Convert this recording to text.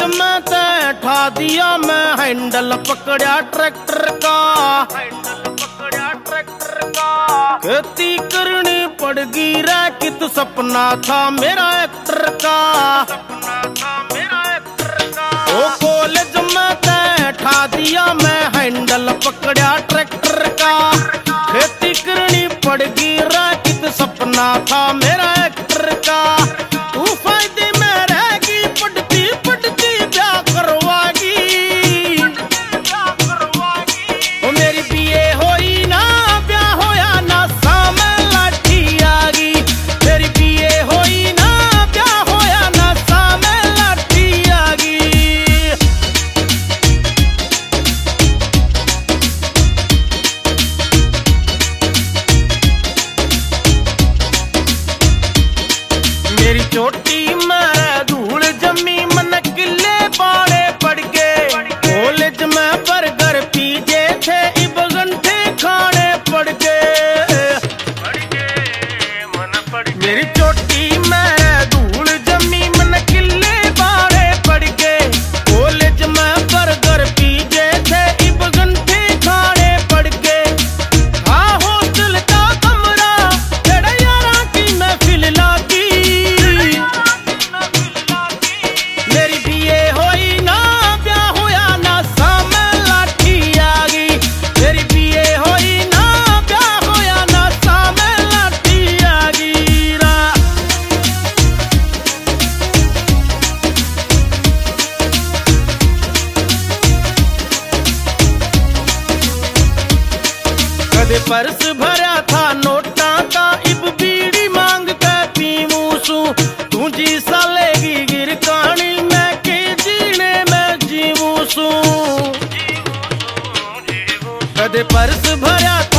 में तय ठा दिया मैं हैंडल पकड़ा ट्रैक्टर का। खेती करनी पड़गी रे कित सपना था मेरा एक्टर का। ओ कॉलेज में तय ठा दिया मैं हैंडल पकड़ा ट्रैक्टर का। खेती करनी पड़गी रे कित सपना था मेरा एक्टर का। तू फायदे में रहेगी पढ़ती पढ़ती ब्याह करवागी। ओ मेरी बीए होई ना ब्याह होया ना सामे लाठी आगी। मेरी बीए होई ना ब्याह होया ना सामे लाठी आगी। मेरी चोटी में धूल जमी मन किले बाड़े पड़ गए। कॉलेज में बर्गर पीजे थे इब घंटे खाने पड़ गए। मेरी चोटी में धूल जमी मन किले बाड़े पड़ गए। कॉलेज में बर्गर पीजे थे इब घंटे खाने पड़ गए। हाँ हॉस्टल का कमरा तेरे यारा की महफिल लागी। मेरी बीए होई ना ब्याह होया ना सामे लाठी आगी। मेरी बीए होई ना ब्याह होया ना सामे लाठी आगी रा। कदे पर्स भरा था नोटा का इब बीड़ी मांग के पीवूं सू। तू जी सालेगी गिर कहानी मैं के जीने में जीवूं सू। कदे पर्स भरा था